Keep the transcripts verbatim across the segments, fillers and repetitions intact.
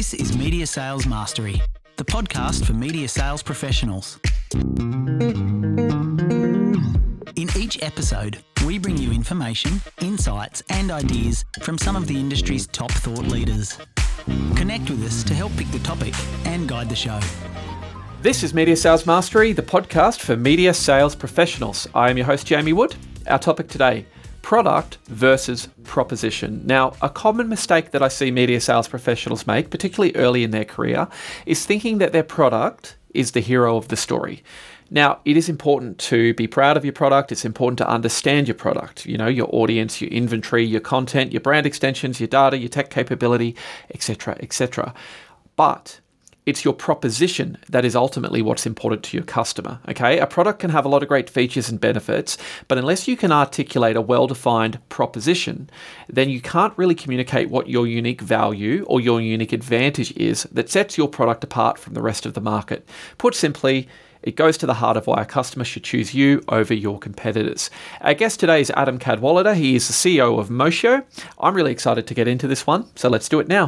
This is Media Sales Mastery, the podcast for media sales professionals. In each episode, we bring you information, insights, and ideas from some of the industry's top thought leaders. Connect with us to help pick the topic and guide the show. This is Media Sales Mastery, the podcast for media sales professionals. I am your host, Jamie Wood. Our topic today, product versus proposition. Now, a common mistake that I see media sales professionals make, particularly early in their career, is thinking that their product is the hero of the story. Now, it is important to be proud of your product. It's important to understand your product, you know, your audience, your inventory, your content, your brand extensions, your data, your tech capability, et cetera, et cetera. But it's your proposition that is ultimately what's important to your customer, okay? A product can have a lot of great features and benefits, but unless you can articulate a well-defined proposition, then you can't really communicate what your unique value or your unique advantage is that sets your product apart from the rest of the market. Put simply, it goes to the heart of why a customer should choose you over your competitors. Our guest today is Adam Cadwallader. He is the C E O of Mosho. I'm really excited to get into this one, so let's do it now.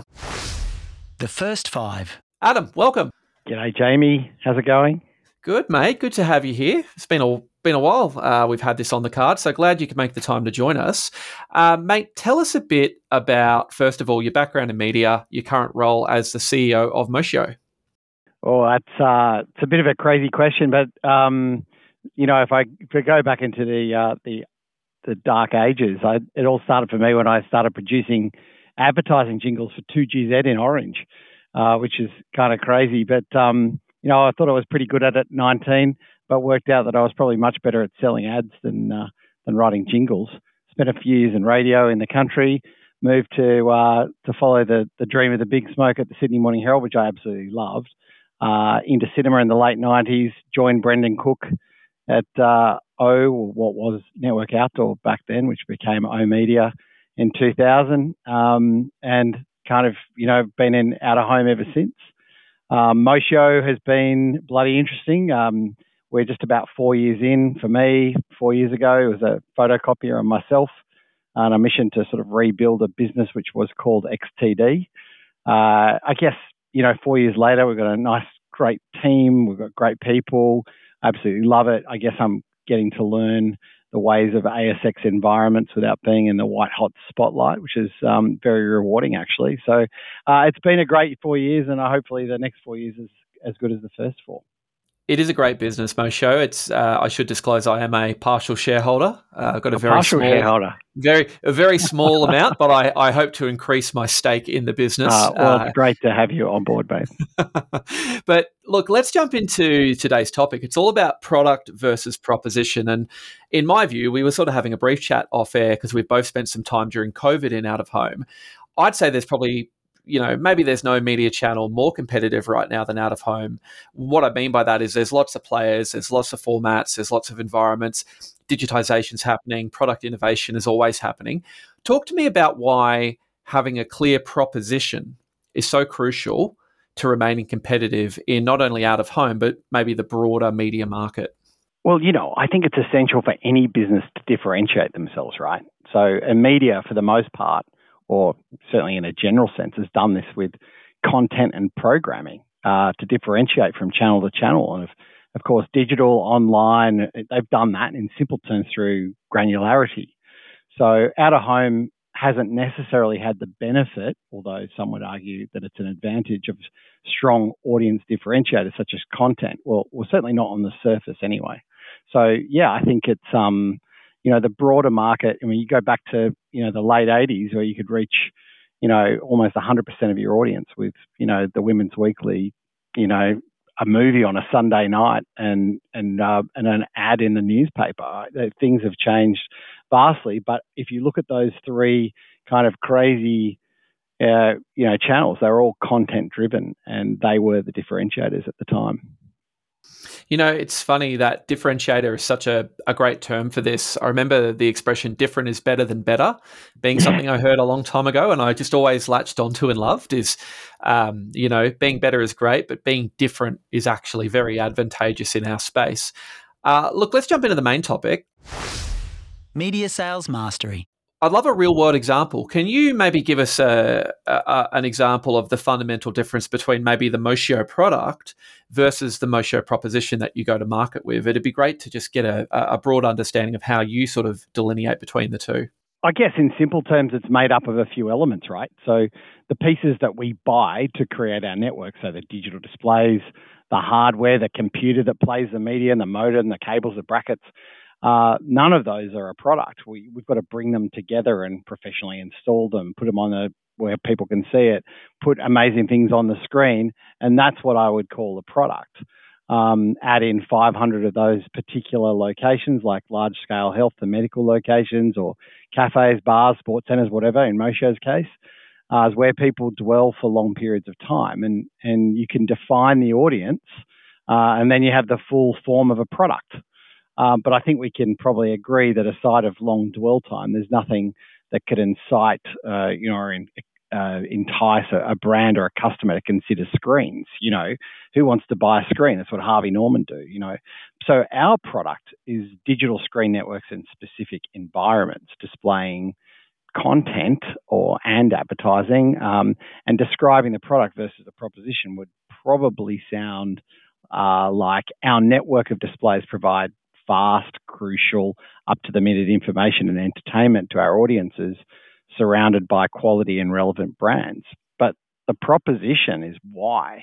The first five. Adam, welcome. G'day, Jamie. How's it going? Good, mate. Good to have you here. It's been a been a while. Uh, we've had this on the card, so glad you could make the time to join us. Uh, mate, tell us a bit about, first of all, your background in media, your current role as the C E O of Mosho. Oh, that's uh, it's a bit of a crazy question, but um, you know, if I, if I go back into the uh, the the dark ages, I, it all started for me when I started producing advertising jingles for two G Z in Orange. Uh, which is kind of crazy. But, um, you know, I thought I was pretty good at it at nineteen, but worked out that I was probably much better at selling ads than uh, than writing jingles. Spent a few years in radio in the country, moved to uh, to follow the, the dream of the big smoke at the Sydney Morning Herald, which I absolutely loved, uh, into cinema in the late nineties, joined Brendan Cook at uh, O, what was Network Outdoor back then, which became O Media in two thousand, um, and kind of, you know, been in out of home ever since. Um, Mosho has been bloody interesting. Um, we're just about four years in for me. Four years ago, it was a photocopier and myself on a mission to sort of rebuild a business which was called X T D. Uh, I guess, you know, four years later, we've got a nice, great team. We've got great people. Absolutely love it. I guess I'm getting to learn the ways of A S X environments without being in the white hot spotlight, which is um, very rewarding actually. So uh, it's been a great four years, and uh, hopefully the next four years is as good as the first four. It is a great business, Mosho. It's uh, I should disclose I am a partial shareholder. Uh, I've got a, a very partial small, shareholder, very a very small amount, but I, I hope to increase my stake in the business. Uh, well, uh, it's great to have you on board, mate. But look, let's jump into today's topic. It's all about product versus proposition. And in my view, we were sort of having a brief chat off air because we've both spent some time during COVID in out of home. I'd say there's probably, you know, maybe there's no media channel more competitive right now than out of home. What I mean by that is there's lots of players, there's lots of formats, there's lots of environments, digitization's happening, product innovation is always happening. Talk to me about why having a clear proposition is so crucial to remaining competitive in not only out of home, but maybe the broader media market. Well, you know, I think it's essential for any business to differentiate themselves, right? So, and media, for the most part, or certainly in a general sense, has done this with content and programming uh, to differentiate from channel to channel. And of, of course, digital, online, they've done that in simple terms through granularity. So out of home hasn't necessarily had the benefit, although some would argue that it's an advantage of strong audience differentiators such as content. Well, well, certainly not on the surface anyway. So yeah, I think it's um, you know, the broader market. I mean, you go back to, you know, the late eighties where you could reach, you know, almost one hundred percent of your audience with, you know, the Women's Weekly, you know, a movie on a Sunday night and and uh, and an ad in the newspaper. Things have changed vastly, but if you look at those three kind of crazy, uh, you know, channels, they're all content driven, and they were the differentiators at the time. You know, it's funny that differentiator is such a, a great term for this. I remember the expression different is better than better being something I heard a long time ago, and I just always latched onto and loved is, um, you know, being better is great, but being different is actually very advantageous in our space. Uh, look, let's jump into the main topic. Media Sales Mastery. I'd love a real world example. Can you maybe give us a, a, an example of the fundamental difference between maybe the Motio product versus the Motio proposition that you go to market with? It'd be great to just get a, a broad understanding of how you sort of delineate between the two. I guess in simple terms, it's made up of a few elements, right? So the pieces that we buy to create our network, so the digital displays, the hardware, the computer that plays the media, and the modem, the cables, the brackets, uh, none of those are a product. We, we've got to bring them together and professionally install them, put them on the where people can see it, put amazing things on the screen, and that's what I would call a product. Um, add in five hundred of those particular locations, like large-scale health and medical locations or cafes, bars, sports centres, whatever, in Motio's case, uh, is where people dwell for long periods of time. And, and you can define the audience, uh, and then you have the full form of a product. Um, but I think we can probably agree that aside of long dwell time, there's nothing that could incite, uh, you know, or in, uh, entice a, a brand or a customer to consider screens. You know, who wants to buy a screen? That's what Harvey Norman do, you know. So our product is digital screen networks in specific environments, displaying content or and advertising, um, and describing the product versus the proposition would probably sound uh, like our network of displays provide fast, crucial, up-to-the-minute information and entertainment to our audiences surrounded by quality and relevant brands. But the proposition is why.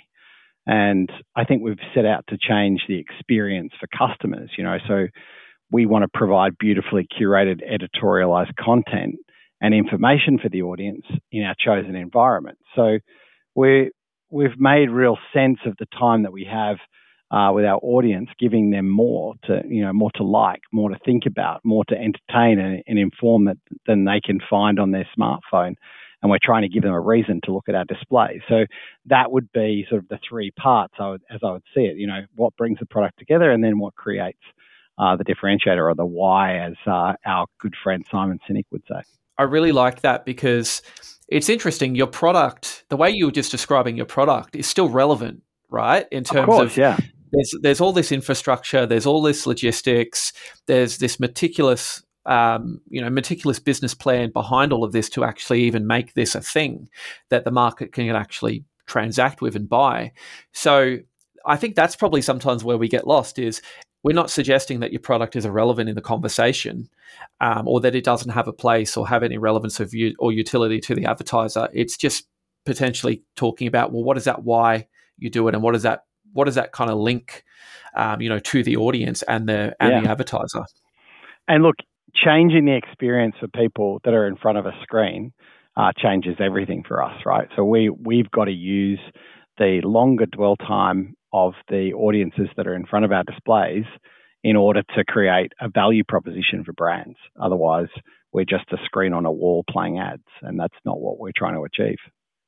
And I think we've set out to change the experience for customers, you know, so we want to provide beautifully curated editorialized content and information for the audience in our chosen environment. So we're, we've made real sense of the time that we have Uh, with our audience, giving them more to, you know, more to like, more to think about, more to entertain and, and inform that, than they can find on their smartphone. And we're trying to give them a reason to look at our display. So that would be sort of the three parts, I would, as I would see it. You know, what brings the product together, and then what creates uh, the differentiator or the why, as uh, our good friend Simon Sinek would say. I really like that because it's interesting. Your product, the way you were just describing your product, is still relevant, right? In terms of, course, of yeah. There's there's all this infrastructure, there's all this logistics, there's this meticulous, um, you know, meticulous business plan behind all of this to actually even make this a thing that the market can actually transact with and buy. So I think that's probably sometimes where we get lost is we're not suggesting that your product is irrelevant in the conversation, um, or that it doesn't have a place or have any relevance of u- or utility to the advertiser. It's just potentially talking about, well, what is that why you do it, and what is that What does that kind of link, um, you know, to the audience and the and yeah. the advertiser? And look, changing the experience for people that are in front of a screen uh, changes everything for us, right? So we we've got to use the longer dwell time of the audiences that are in front of our displays in order to create a value proposition for brands. Otherwise, we're just a screen on a wall playing ads, and that's not what we're trying to achieve.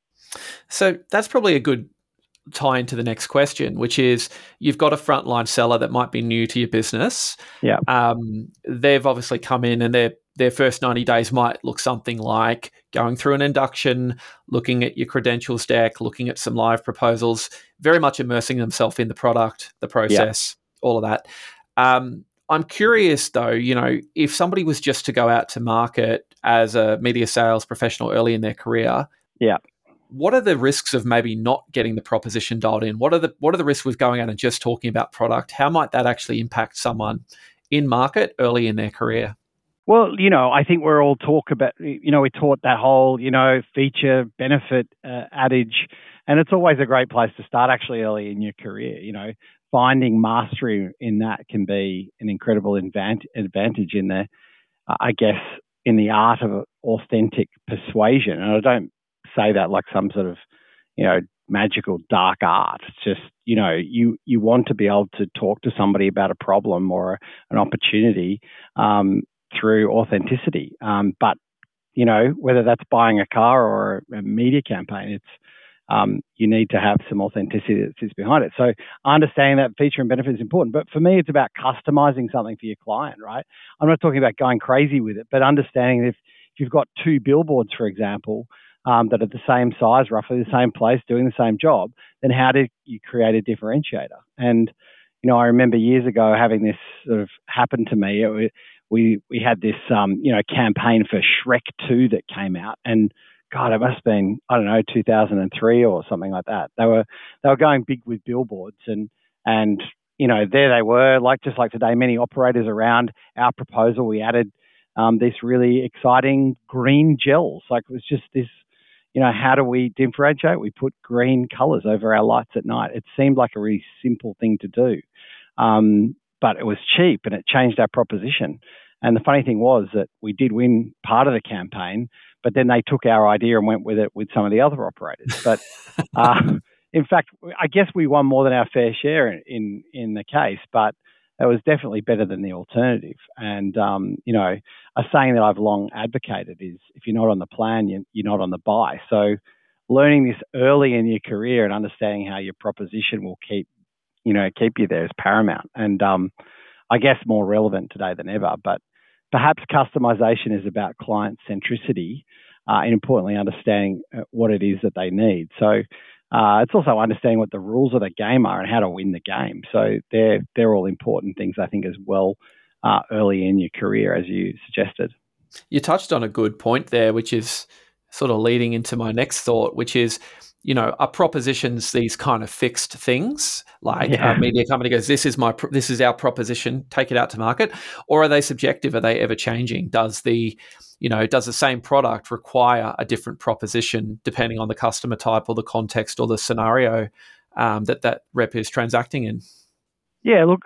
So that's probably a good tie into the next question, which is you've got a frontline seller that might be new to your business. Yeah. Um, they've obviously come in and their their first ninety days might look something like going through an induction, looking at your credentials deck, looking at some live proposals, very much immersing themselves in the product, the process, yeah. all of that. Um, I'm curious though, you know, if somebody was just to go out to market as a media sales professional early in their career, yeah. what are the risks of maybe not getting the proposition dialed in? What are the what are the risks with going out and just talking about product? How might that actually impact someone in market early in their career? Well, you know, I think we're all talk about, you know, we taught that whole, you know, feature benefit uh, adage, and it's always a great place to start actually early in your career. You know, finding mastery in that can be an incredible advantage, advantage in the, uh, I guess, in the art of authentic persuasion. And I don't say that like some sort of, you know, magical dark art. It's just, you know, you, you want to be able to talk to somebody about a problem or an opportunity um, through authenticity. Um, but, you know, whether that's buying a car or a media campaign, it's, um, you need to have some authenticity that sits behind it. So understanding that feature and benefit is important. But for me, it's about customizing something for your client, right? I'm not talking about going crazy with it, but understanding if, if you've got two billboards, for example, Um, that are the same size, roughly the same place, doing the same job, then how do you create a differentiator? And, you know, I remember years ago having this sort of happen to me. It, we we had this um, you know campaign for Shrek two that came out, and God, it must have been I don't know two thousand three or something like that. They were they were going big with billboards, and and you know there they were, like just like today, many operators around our proposal. We added um, this really exciting green gels. Like it was just this, you know, how do we differentiate? We put green colours over our lights at night. It seemed like a really simple thing to do, um, but it was cheap and it changed our proposition. And the funny thing was that we did win part of the campaign, but then they took our idea and went with it with some of the other operators. But uh, in fact, I guess we won more than our fair share in, in, in the case, but it was definitely better than the alternative. And, um, you know, a saying that I've long advocated is if you're not on the plan, you're, you're not on the buy. So learning this early in your career and understanding how your proposition will keep, you know, keep you there is paramount. And um, I guess more relevant today than ever. But perhaps customization is about client centricity uh, and importantly understanding what it is that they need. So uh, it's also understanding what the rules of the game are and how to win the game. So they're they're all important things, I think, as well uh, early in your career, as you suggested. You touched on a good point there, which is sort of leading into my next thought, which is, you know, are propositions these kind of fixed things? Like yeah. a media company goes, this is my, this is our proposition, take it out to market, or are they subjective? Are they ever changing? Does the, you know, does the same product require a different proposition depending on the customer type or the context or the scenario um, that that rep is transacting in? Yeah, look,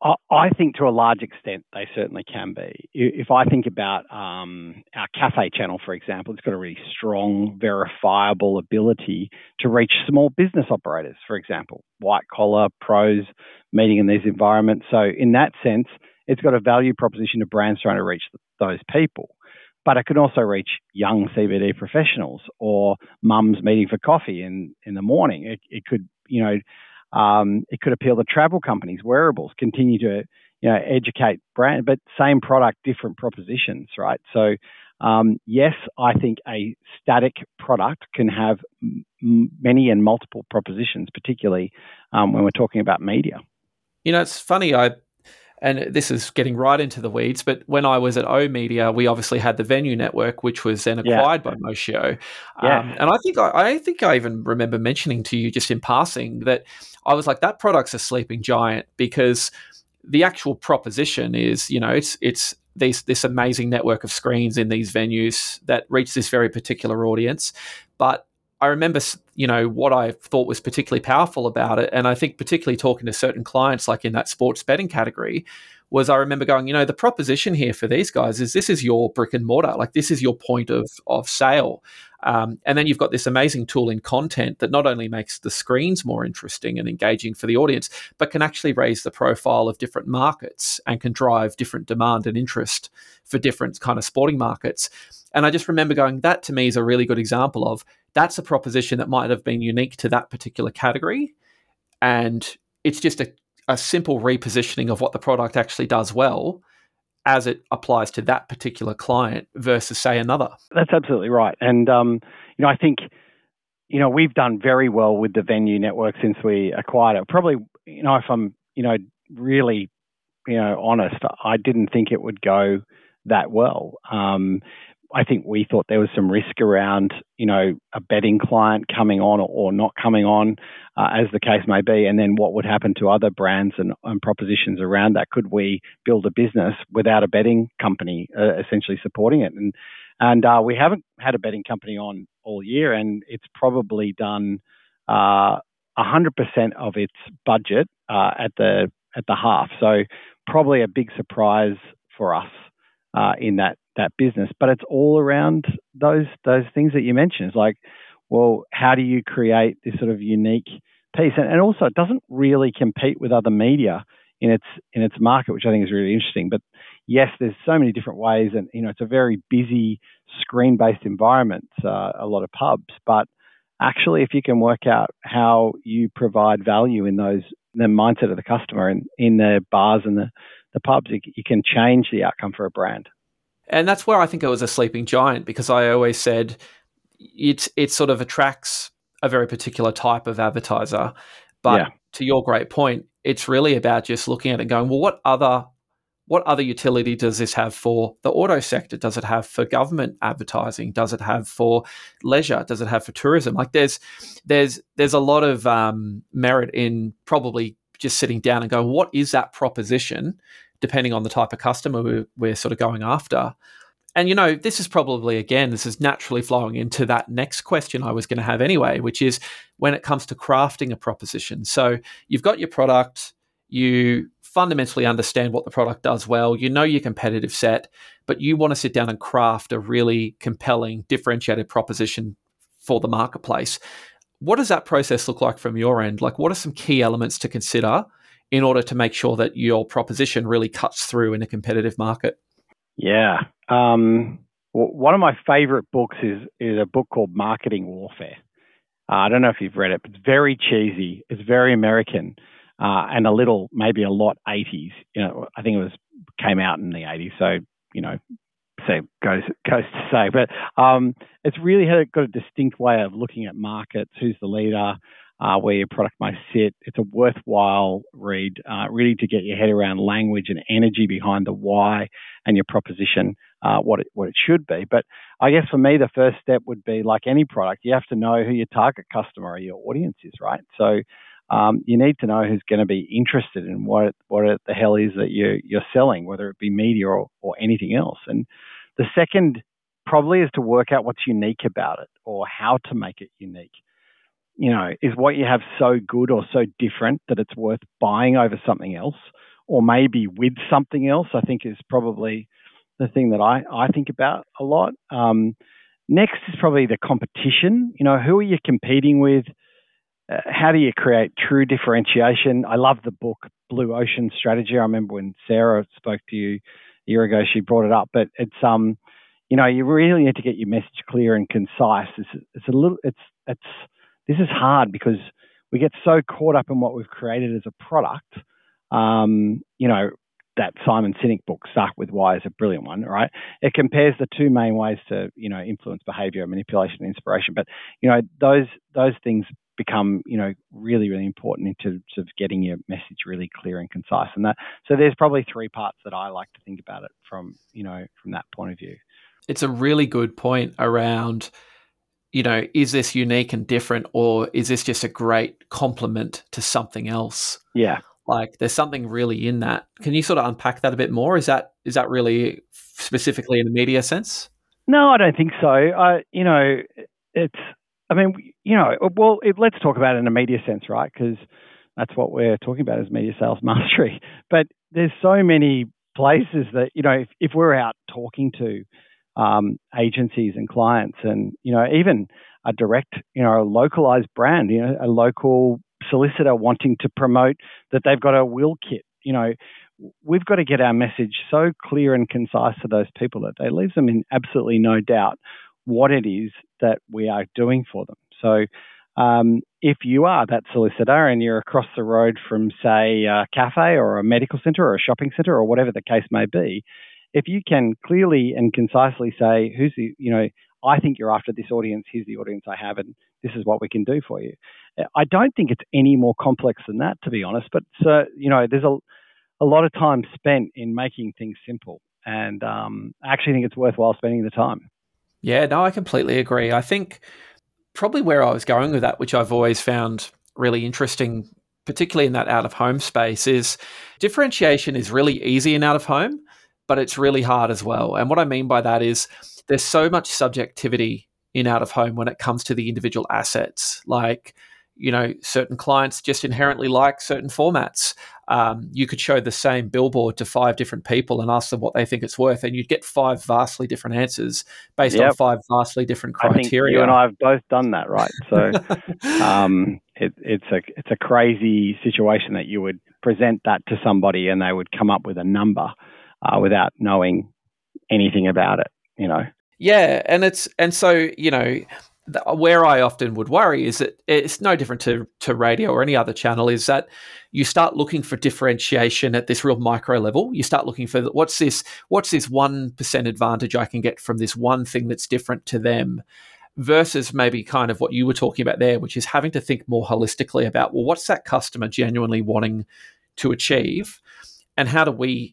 I think to a large extent they certainly can be. If I think about um, our cafe channel, for example, it's got a really strong, verifiable ability to reach small business operators, for example, white collar, pros, meeting in these environments. So in that sense, it's got a value proposition to brands trying to reach those people. But it can also reach young C B D professionals or mums meeting for coffee in, in the morning. It, it could, you know, Um, it could appeal to travel companies, wearables, continue to, you know, educate brand, but same product, different propositions, right? So, um, yes, I think a static product can have m- many and multiple propositions, particularly um, when we're talking about media. You know, it's funny, I, and this is getting right into the weeds, but when I was at oOh!media, we obviously had the Venue Network, which was then acquired yeah. by Motio. Yeah. Um, and I think I, I think I even remember mentioning to you just in passing that I was like, that product's a sleeping giant, because the actual proposition is, you know, it's it's these this amazing network of screens in these venues that reach this very particular audience. But I remember, you know, what I thought was particularly powerful about it, and I think particularly talking to certain clients, like in that sports betting category, was I remember going, you know, the proposition here for these guys is this is your brick and mortar, like this is your point of of sale. Um, and then you've got this amazing tool in content that not only makes the screens more interesting and engaging for the audience, but can actually raise the profile of different markets and can drive different demand and interest for different kind of sporting markets. And I just remember going, that to me is a really good example of that's a proposition that might have been unique to that particular category. And it's just a, a simple repositioning of what the product actually does well as it applies to that particular client versus, say, another. That's absolutely right. And, um, you know, I think, you know, we've done very well with the Venue Network since we acquired it. Probably, you know, if I'm, you know, really, you know, honest, I didn't think it would go that well. Um, I think we thought there was some risk around, you know, a betting client coming on or, or not coming on, uh, as the case may be, and then what would happen to other brands and, and propositions around that. Could we build a business without a betting company uh, essentially supporting it? And and uh, we haven't had a betting company on all year, and it's probably done uh, one hundred percent of its budget uh, at the at the half. So probably a big surprise for us uh, in that. that business, but it's all around those those things that you mentioned. It's like, well, how do you create this sort of unique piece? And, and also, it doesn't really compete with other media in its in its market, which I think is really interesting. But yes, there's so many different ways, and you know, it's a very busy screen-based environment, uh, a lot of pubs. But actually, if you can work out how you provide value in those the mindset of the customer and in the bars and the the pubs, you, you can change the outcome for a brand. And that's where I think it was a sleeping giant, because I always said it, it sort of attracts a very particular type of advertiser. But yeah. to your great point, it's really about just looking at it and going, well, what other what other utility does this have for the auto sector? Does it have for government advertising? Does it have for leisure? Does it have for tourism? Like there's there's there's a lot of um, merit in probably just sitting down and going, what is that proposition, depending on the type of customer we're, we're sort of going after. And, you know, this is probably, again, this is naturally flowing into that next question I was going to have anyway, which is when it comes to crafting a proposition. So you've got your product, you fundamentally understand what the product does well, you know your competitive set, but you want to sit down and craft a really compelling, differentiated proposition for the marketplace. What does that process look like from your end? Like, what are some key elements to consider in order to make sure that your proposition really cuts through in a competitive market? Yeah. Um, well, one of my favorite books is is a book called Marketing Warfare. Uh, I don't know if you've read it, but it's very cheesy. It's very American uh, and a little, maybe a lot eighties. You know, I think it was came out in the eighties, so you know, say goes goes to say. But um, it's really had got a distinct way of looking at markets, who's the leader, Uh, where your product might sit. It's a worthwhile read, uh, really to get your head around language and energy behind the why and your proposition, uh, what it what it should be. But I guess for me, the first step would be, like any product, you have to know who your target customer or your audience is, right? So um, you need to know who's going to be interested in what what it, the hell is that you you're selling, whether it be media or, or anything else. And the second probably is to work out what's unique about it or how to make it unique. You know, is what you have so good or so different that it's worth buying over something else, or maybe with something else, I think is probably the thing that I, I think about a lot. Um, next is probably the competition. You know, who are you competing with? Uh, how do you create true differentiation? I love the book Blue Ocean Strategy. I remember when Sarah spoke to you a year ago, she brought it up, but it's, um, you know, you really need to get your message clear and concise. It's, it's a little, it's, it's, This is hard because we get so caught up in what we've created as a product. Um, you know, that Simon Sinek book, Start With Why, is a brilliant one, right? It compares the two main ways to, you know, influence behavior, manipulation, and inspiration. But, you know, those those things become, you know, really, really important in terms of getting your message really clear and concise. And that, so there's probably three parts that I like to think about it from, you know, from that point of view. It's a really good point around, you know, is this unique and different, or is this just a great complement to something else? Yeah. Like there's something really in that. Can you sort of unpack that a bit more? Is that is that really specifically in the media sense? No, I don't think so. I, you know, it's, I mean, you know, well, it, let's talk about it in a media sense, right? Because that's what we're talking about is media sales mastery. But there's so many places that, you know, if, if we're out talking to Um, agencies and clients, and you know, even a direct, you know, a localized brand, you know, a local solicitor wanting to promote that they've got a will kit. You know, we've got to get our message so clear and concise to those people that it leaves them in absolutely no doubt what it is that we are doing for them. So, um, if you are that solicitor and you're across the road from, say, a cafe or a medical center or a shopping center or whatever the case may be, if you can clearly and concisely say, who's the, you know, I think you're after this audience, here's the audience I have, and this is what we can do for you. I don't think it's any more complex than that, to be honest, but, uh, you know, there's a, a lot of time spent in making things simple, and um, I actually think it's worthwhile spending the time. Yeah, no, I completely agree. I think probably where I was going with that, which I've always found really interesting, particularly in that out-of-home space, is differentiation is really easy in out-of-home, but it's really hard as well. And what I mean by that is there's so much subjectivity in out-of-home when it comes to the individual assets. Like, you know, certain clients just inherently like certain formats. Um, you could show the same billboard to five different people and ask them what they think it's worth, and you'd get five vastly different answers based yep. on five vastly different criteria. I think you and I have both done that, right? So um, it, it's a it's a crazy situation that you would present that to somebody and they would come up with a number Uh, without knowing anything about it, you know. Yeah, and it's and so you know, the, where I often would worry is that it's no different to to radio or any other channel. Is that you start looking for differentiation at this real micro level. You start looking for what's this what's this one percent advantage I can get from this one thing that's different to them, versus maybe kind of what you were talking about there, which is having to think more holistically about, well, what's that customer genuinely wanting to achieve, and how do we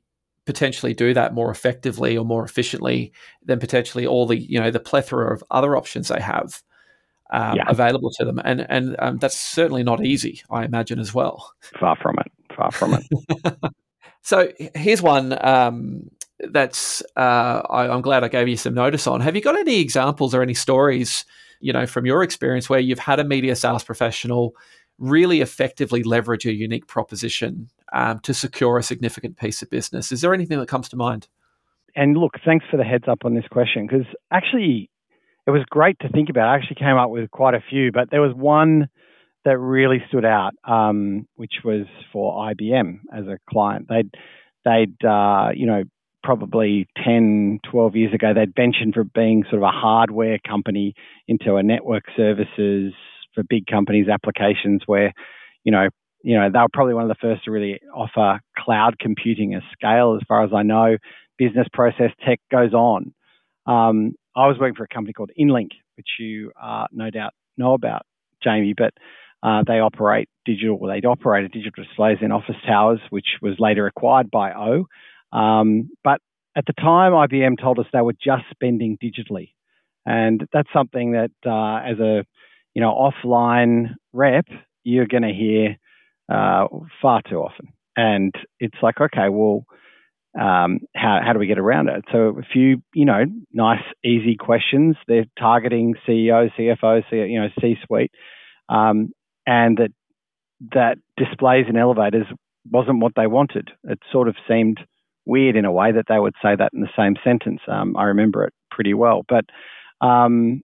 potentially do that more effectively or more efficiently than potentially all the, you know, the plethora of other options they have um, Yeah. available to them. And and um, that's certainly not easy, I imagine, as well. Far from it. Far from it. So here's one um, that's uh, I, I'm glad I gave you some notice on. Have you got any examples or any stories, you know, from your experience where you've had a media sales professional really effectively leverage a unique proposition um, to secure a significant piece of business? Is there anything that comes to mind? And look, thanks for the heads up on this question, because actually it was great to think about. I actually came up with quite a few, but there was one that really stood out, um, which was for I B M as a client. They'd, they'd uh, you know, probably ten, twelve years ago, they'd ventured from being sort of a hardware company into a network services for big companies applications where, you know, you know, they were probably one of the first to really offer cloud computing at scale, as far as I know. Business process tech goes on. Um, I was working for a company called InLink, which you uh, no doubt know about, Jamie, but uh, they operate digital, well, they'd operated digital displays in office towers, which was later acquired by O. Um, but at the time, I B M told us they were just spending digitally. And that's something that uh, as a, you know, offline rep, you're going to hear uh, far too often. And it's like, okay, well, um, how, how do we get around it? So a few, you know, nice, easy questions. They're targeting C E O, C F O, C, you know, C-suite, um, and that that displays and elevators wasn't what they wanted. It sort of seemed weird in a way that they would say that in the same sentence. Um, I remember it pretty well. But um,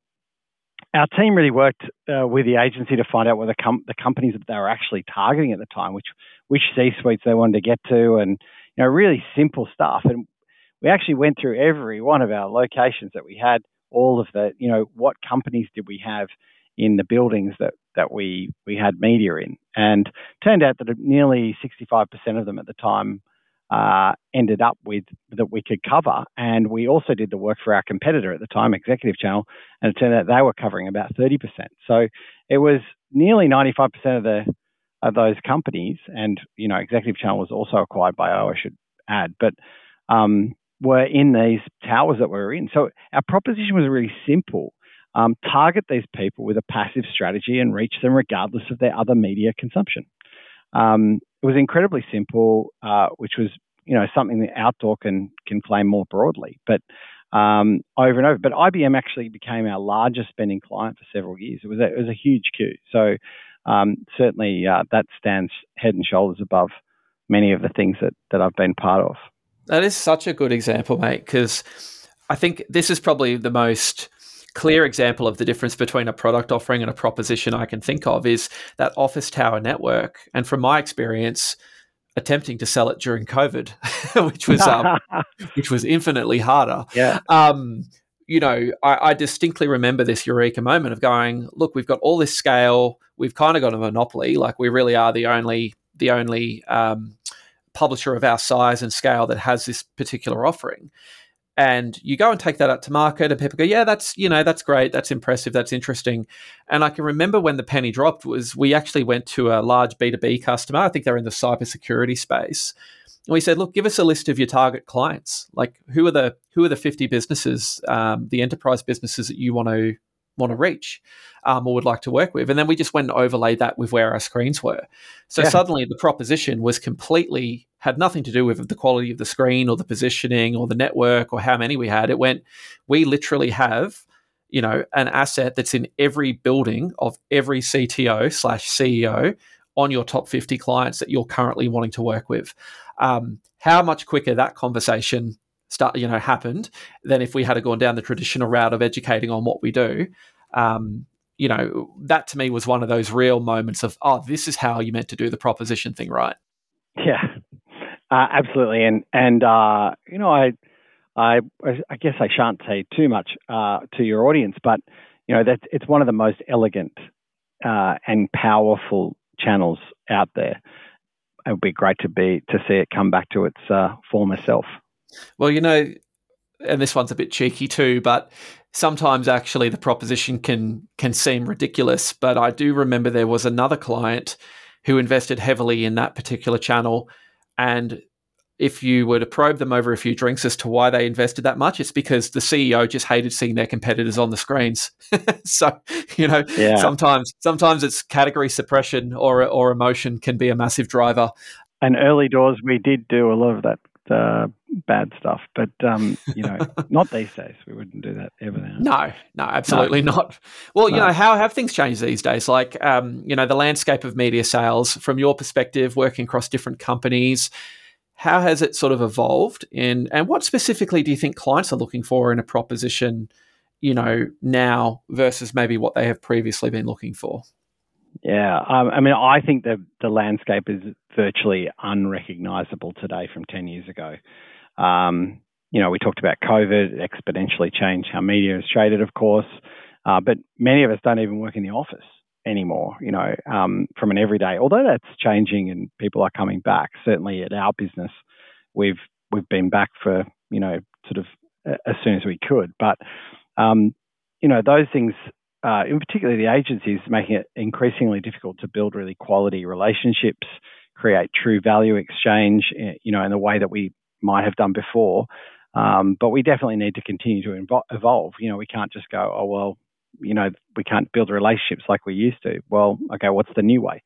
our team really worked uh, with the agency to find out what the, com- the companies that they were actually targeting at the time, which which C-suites they wanted to get to, and you know, really simple stuff. And we actually went through every one of our locations that we had, all of the, you know, what companies did we have in the buildings that, that we, we had media in. And turned out that nearly sixty-five percent of them at the time uh, ended up with that we could cover. And we also did the work for our competitor at the time, Executive Channel, and it turned out they were covering about thirty percent. So it was nearly ninety-five percent of the of those companies, and you know, Executive Channel was also acquired by O, I should add, but um, were in these towers that we were in. So our proposition was really simple. Um, target these people with a passive strategy and reach them regardless of their other media consumption. Um, it was incredibly simple, uh, which was, you know, something that Outdoor can can claim more broadly, but um, over and over. But I B M actually became our largest spending client for several years. It was a, it was a huge queue. So um, certainly uh, that stands head and shoulders above many of the things that, that I've been part of. That is such a good example, mate, because I think this is probably the most clear example of the difference between a product offering and a proposition I can think of is that office tower network. And from my experience, attempting to sell it during COVID, which was um, which was infinitely harder. Yeah. Um, you know, I, I distinctly remember this eureka moment of going, look, we've got all this scale, we've kind of got a monopoly, like we really are the only the only um, publisher of our size and scale that has this particular offering. And you go and take that out to market and people go, yeah, that's, you know, that's great. That's impressive. That's interesting. And I can remember when the penny dropped was we actually went to a large B two B customer. I think they're in the cybersecurity space. And we said, look, give us a list of your target clients. Like who are the, who are the fifty businesses, um, the enterprise businesses that you want to, want to reach um, or would like to work with. And then we just went and overlaid that with where our screens were. So yeah. Suddenly the proposition was completely, had nothing to do with the quality of the screen or the positioning or the network or how many we had. It went, we literally have, you know, an asset that's in every building of every C T O slash C E O on your top fifty clients that you're currently wanting to work with. Um, how much quicker that conversation start, you know, happened than if we had gone down the traditional route of educating on what we do. Um, you know, that to me was one of those real moments of, oh, this is how you meant to do the proposition thing, right? Yeah, uh, absolutely. And, and uh, you know, I, I, I guess I shan't say too much uh, to your audience, but, you know, that it's one of the most elegant uh, and powerful channels out there. It would be great to be to see it come back to its uh, former self. Well, you know, and this one's a bit cheeky too, but sometimes actually the proposition can can seem ridiculous. But I do remember there was another client who invested heavily in that particular channel, and if you were to probe them over a few drinks as to why they invested that much, it's because the C E O just hated seeing their competitors on the screens. So, you know, Yeah. sometimes sometimes it's category suppression or or emotion can be a massive driver. And early doors, we did do a lot of that uh, bad stuff, but um, you know, not these days. We wouldn't do that ever now. No, no, absolutely no. not. Well, you no. know, how have things changed these days? Like, um, you know, the landscape of media sales, from your perspective, working across different companies, how has it sort of evolved? In, and what specifically do you think clients are looking for in a proposition, you know, now versus maybe what they have previously been looking for? Yeah, um, I mean, I think the the landscape is virtually unrecognisable today from ten years ago. Um, you know, we talked about COVID, it exponentially changed how media is traded, of course, uh, but many of us don't even work in the office anymore, you know, um, from an everyday, although that's changing and people are coming back. Certainly at our business, we've we've been back for, you know, sort of uh, as soon as we could. But, um, you know, those things, uh, in particular the agencies, making it increasingly difficult to build really quality relationships, create true value exchange, you know, in the way that we might have done before. Um, but we definitely need to continue to invo- evolve. You know, we can't just go, oh, well, you know, we can't build relationships like we used to. Well, okay, what's the new way?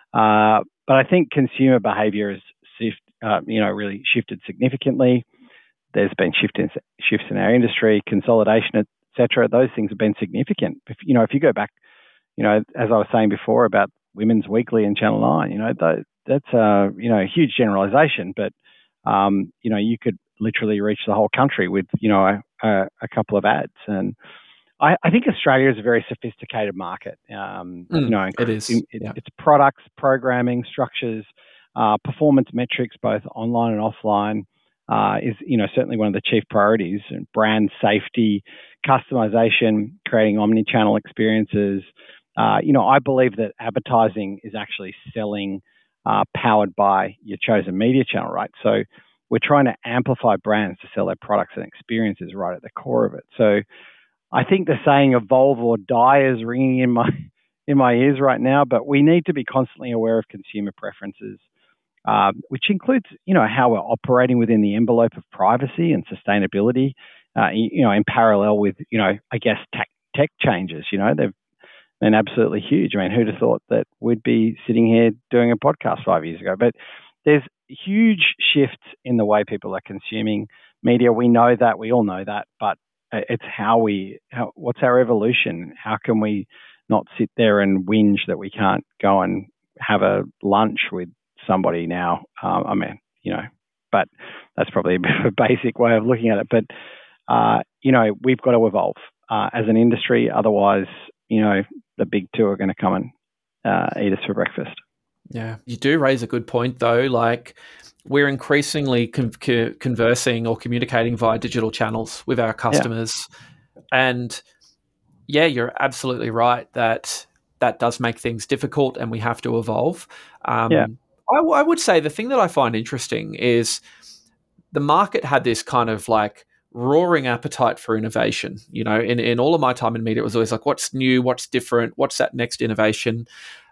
Uh, but I think consumer behaviour has shift, uh, you know, really shifted significantly. There's been shift in, shifts in our industry, consolidation, et cetera. Those things have been significant. If, you know, if you go back, you know, as I was saying before about Women's Weekly and Channel nine, you know, that, that's a, you know, a huge generalisation, but, um, you know, you could literally reach the whole country with, you know, a, a, a couple of ads. And I, I think Australia is a very sophisticated market. Um, mm, you know, it is. It, yeah. It's products, programming, structures, uh, performance metrics, both online and offline, uh, is, you know, certainly one of the chief priorities. And brand safety, customization, creating omni-channel experiences. Uh, you know, I believe that advertising is actually selling uh, powered by your chosen media channel, right? So we're trying to amplify brands to sell their products and experiences right at the core of it. So I think the saying "evolve or die" is ringing in my in my ears right now. But we need to be constantly aware of consumer preferences, uh, which includes, you know, how we're operating within the envelope of privacy and sustainability. Uh, you know, in parallel with, you know, I guess tech tech changes. You know, they've been absolutely huge. I mean, who'd have thought that we'd be sitting here doing a podcast five years ago? But there's huge shifts in the way people are consuming media. We know that. We all know that. But it's how we, how, what's our evolution? How can we not sit there and whinge that we can't go and have a lunch with somebody now? Um, I mean, you know, but that's probably a bit of a basic way of looking at it. But, uh, you know, we've got to evolve uh, as an industry. Otherwise, you know, the big two are going to come and uh, eat us for breakfast. Yeah, you do raise a good point, though. Like, we're increasingly con- co- conversing or communicating via digital channels with our customers. Yeah. And yeah, you're absolutely right that that does make things difficult and we have to evolve. Um, yeah. I, w- I would say the thing that I find interesting is the market had this kind of like roaring appetite for innovation. You know, in, in all of my time in media, it was always like, what's new, what's different, what's that next innovation?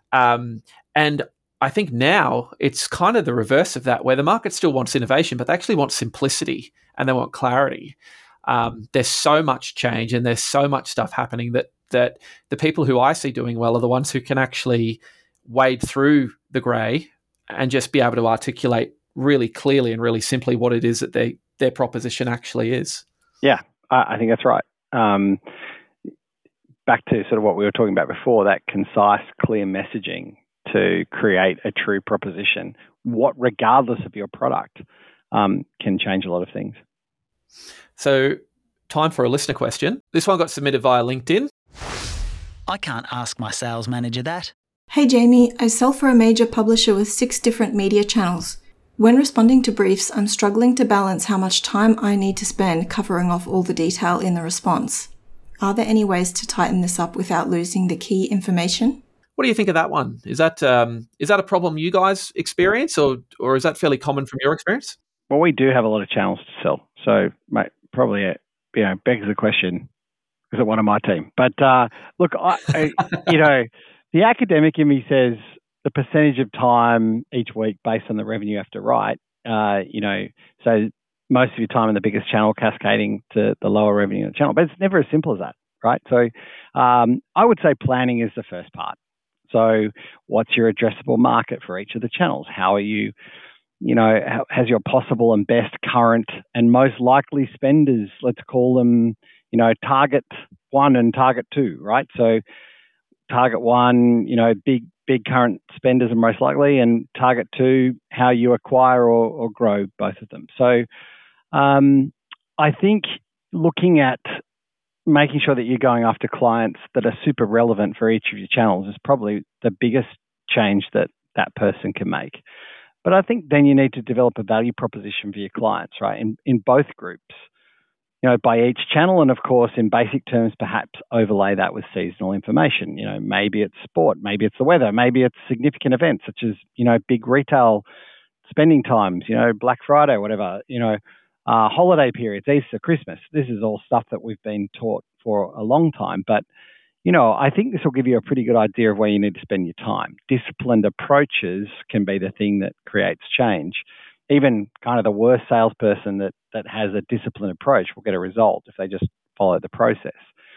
Um, and I think now it's kind of the reverse of that, where the market still wants innovation, but they actually want simplicity and they want clarity. Um, there's so much change and there's so much stuff happening that that the people who I see doing well are the ones who can actually wade through the grey and just be able to articulate really clearly and really simply what it is that they, their proposition actually is. Yeah, I think that's right. Um, back to sort of what we were talking about before, that concise, clear messaging to create a true proposition, what, regardless of your product, um, can change a lot of things. So, time for a listener question. This one got submitted via LinkedIn. I can't ask my sales manager that. Hey Jamie, I sell for a major publisher with six different media channels. When responding to briefs, I'm struggling to balance how much time I need to spend covering off all the detail in the response. Are there any ways to tighten this up without losing the key information? What do you think of that one? Is that um, is that a problem you guys experience, or or is that fairly common from your experience? Well, we do have a lot of channels to sell, so mate, probably uh, you know begs the question: is it one of my team? But uh, look, I, I you know, the academic in me says the percentage of time each week based on the revenue you have to write, uh, you know, so most of your time in the biggest channel cascading to the lower revenue channel. But it's never as simple as that, right? So um, I would say planning is the first part. So what's your addressable market for each of the channels? How are you, you know, how, has your possible and best current and most likely spenders, let's call them, you know, target one and target two, right? So target one, you know, big, big current spenders are most likely, and target two, how you acquire or, or grow both of them. So um, I think looking at making sure that you're going after clients that are super relevant for each of your channels is probably the biggest change that that person can make. But I think then you need to develop a value proposition for your clients, right, in, in both groups, you know, by each channel. And of course, in basic terms, perhaps overlay that with seasonal information. You know, maybe it's sport, maybe it's the weather, maybe it's significant events such as, you know, big retail spending times, you know, Black Friday, whatever, you know, uh, holiday periods, Easter, Christmas. This is all stuff that we've been taught for a long time. But, you know, I think this will give you a pretty good idea of where you need to spend your time. Disciplined approaches can be the thing that creates change. Even kind of the worst salesperson that, that has a disciplined approach will get a result if they just follow the process.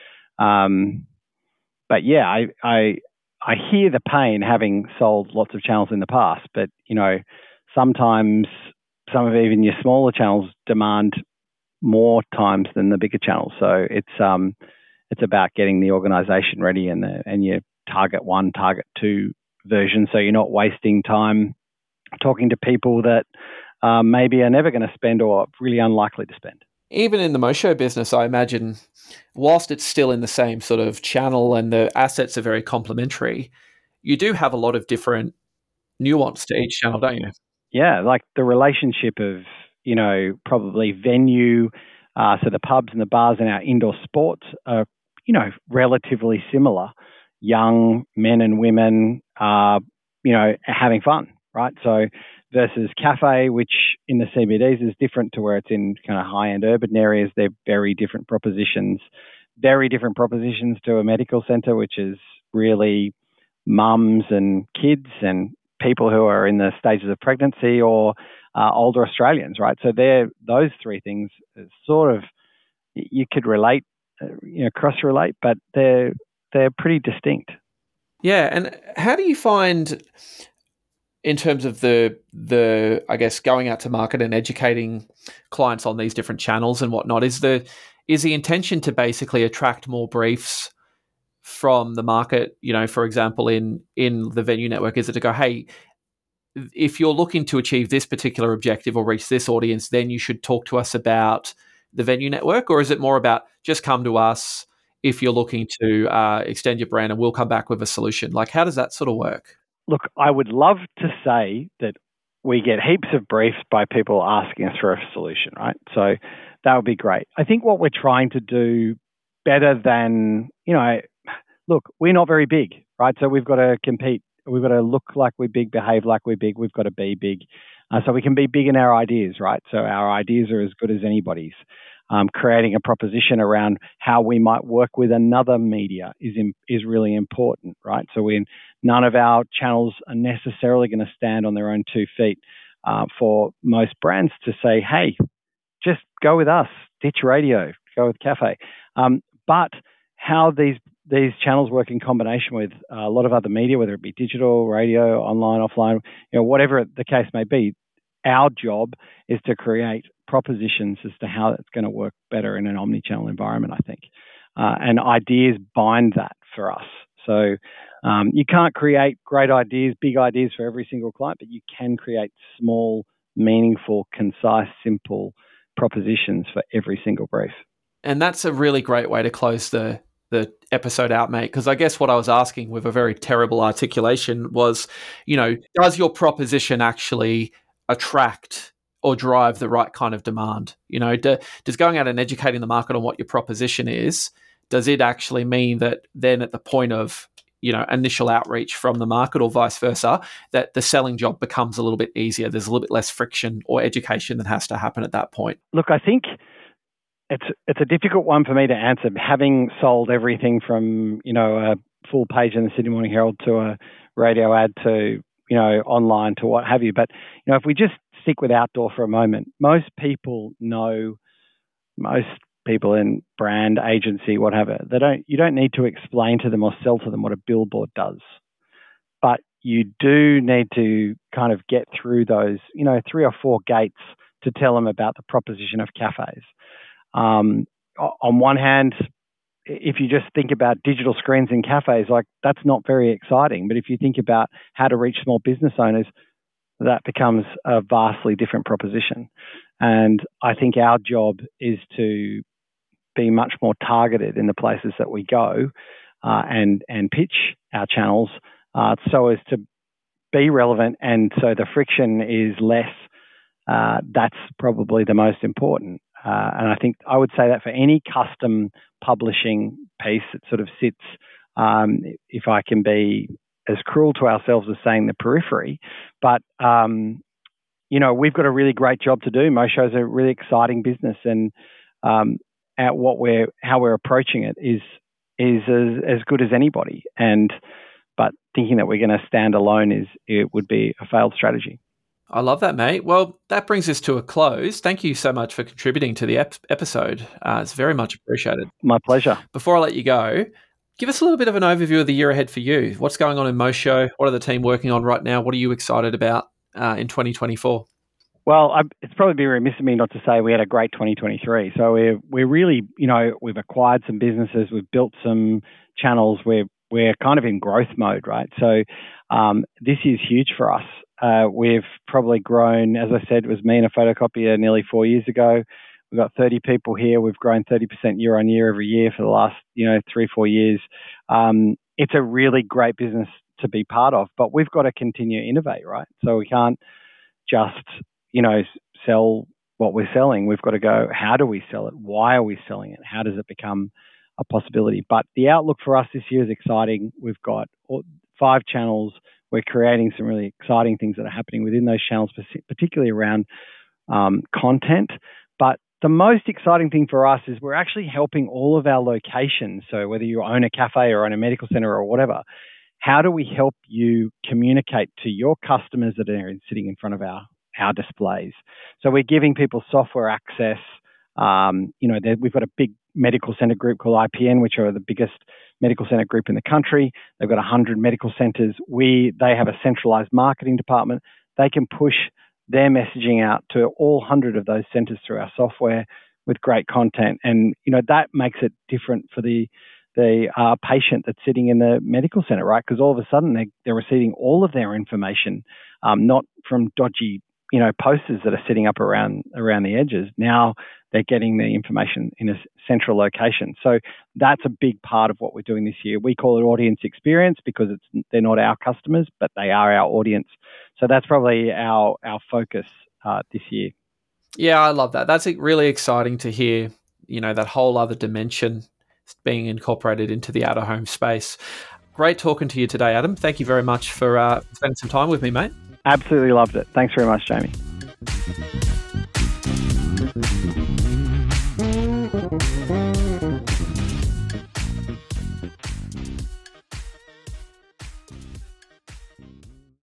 Um, but yeah, I, I I hear the pain having sold lots of channels in the past, but, you know, sometimes some of even your smaller channels demand more times than the bigger channels. So it's um it's about getting the organization ready and the, and your target one, target two version, so you're not wasting time talking to people that uh, maybe are never going to spend or really unlikely to spend. Even in the Mosho business, I imagine, whilst it's still in the same sort of channel and the assets are very complementary, you do have a lot of different nuance to each channel, don't you? Yeah, like the relationship of, you know, probably venue, uh, so the pubs and the bars and our indoor sports are, you know, relatively similar. Young men and women are, you know, having fun, right? So versus cafe, which in the C B Ds is different to where it's in kind of high-end urban areas. They're very different propositions, very different propositions to a medical centre, which is really mums and kids and people who are in the stages of pregnancy or uh, older Australians, right? So they're those three things sort of you could relate, uh, you know, cross-relate, but they're they're pretty distinct. Yeah, and how do you find, in terms of the the I guess going out to market and educating clients on these different channels and whatnot, is the is the intention to basically attract more briefs from the market? You know, for example, in in the venue network, is it to go, hey, if you're looking to achieve this particular objective or reach this audience, then you should talk to us about the venue network? Or is it more about just come to us if you're looking to uh, extend your brand and we'll come back with a solution? Like, how does that sort of work? Look, I would love to say that we get heaps of briefs by people asking us for a solution, right? So that would be great. I think what we're trying to do better than, you know, look, we're not very big, right? So we've got to compete. We've got to look like we're big, behave like we're big. We've got to be big. Uh, so we can be big in our ideas, right? So our ideas are as good as anybody's. Um, creating a proposition around how we might work with another media is in, is really important, right? So we none of our channels are necessarily going to stand on their own two feet. Uh, for most brands to say, hey, just go with us, ditch radio, go with cafe. Um, but how these these channels work in combination with a lot of other media, whether it be digital, radio, online, offline, you know, whatever the case may be, our job is to create propositions as to how it's going to work better in an omni-channel environment, I think. Uh, and ideas bind that for us. So um, you can't create great ideas, big ideas for every single client, but you can create small, meaningful, concise, simple propositions for every single brief. And that's a really great way to close the the episode out, mate, because I guess what I was asking with a very terrible articulation was, you know, does your proposition actually attract or drive the right kind of demand? You know, do, does going out and educating the market on what your proposition is, does it actually mean that then at the point of, you know, initial outreach from the market or vice versa, that the selling job becomes a little bit easier? There's a little bit less friction or education that has to happen at that point. Look, I think it's it's a difficult one for me to answer, having sold everything from, you know, a full page in the Sydney Morning Herald to a radio ad to, you know, online to what have you. But, you know, if we just stick with outdoor for a moment. Most people know, most people in brand agency, whatever, they don't. You don't need to explain to them or sell to them what a billboard does, but you do need to kind of get through those, you know, three or four gates to tell them about the proposition of cafes. Um, on one hand, if you just think about digital screens in cafes, like that's not very exciting. But if you think about how to reach small business owners, that becomes a vastly different proposition. And I think our job is to be much more targeted in the places that we go uh, and and pitch our channels uh, so as to be relevant, and so the friction is less. Uh, that's probably the most important. Uh, and I think I would say that for any custom publishing piece that sort of sits, um, if I can be as cruel to ourselves as saying the periphery, but um, you know, we've got a really great job to do. Mosho's a really exciting business, and um, at what we're how we're approaching it is is as, as good as anybody. And but thinking that we're going to stand alone is it would be a failed strategy. I love that, mate. Well, that brings us to a close. Thank you so much for contributing to the ep- episode. Uh, it's very much appreciated. My pleasure. Before I let you go, give us a little bit of an overview of the year ahead for you. What's going on in Mosho? What are the team working on right now? What are you excited about uh, in twenty twenty-four? Well, I, it's probably be remiss of me not to say we had a great twenty twenty-three. So we're we're really, you know, we've acquired some businesses, we've built some channels. We're we're kind of in growth mode, right? So um, this is huge for us. Uh, we've probably grown, as I said, it was me and a photocopier nearly four years ago. We've got thirty people here. We've grown thirty percent year on year every year for the last, you know, three, four years. Um, it's a really great business to be part of, but we've got to continue to innovate, right? So we can't just, you know, sell what we're selling. We've got to go, how do we sell it? Why are we selling it? How does it become a possibility? But the outlook for us this year is exciting. We've got five channels. We're creating some really exciting things that are happening within those channels, particularly around um, content. But the most exciting thing for us is we're actually helping all of our locations. So whether you own a cafe or own a medical center or whatever, how do we help you communicate to your customers that are sitting in front of our, our displays? So we're giving people software access. Um, you know, we've got a big medical center group called I P N, which are the biggest medical center group in the country. They've got one hundred medical centers. We they have a centralized marketing department. They can push their messaging out to all one hundred of those centers through our software with great content. And, you know, that makes it different for the the uh, patient that's sitting in the medical center, right? Because all of a sudden they, they're receiving all of their information, um, not from dodgy, you know, posters that are sitting up around around the edges. Now they're getting the information in a central location. So that's a big part of what we're doing this year. We call it audience experience because it's they're not our customers, but they are our audience. So that's probably our our focus uh, this year. Yeah, I love that. That's really exciting to hear, you know, that whole other dimension being incorporated into the out-of-home space. Great talking to you today, Adam. Thank you very much for uh, spending some time with me, mate. Absolutely loved it. Thanks very much, Jamie.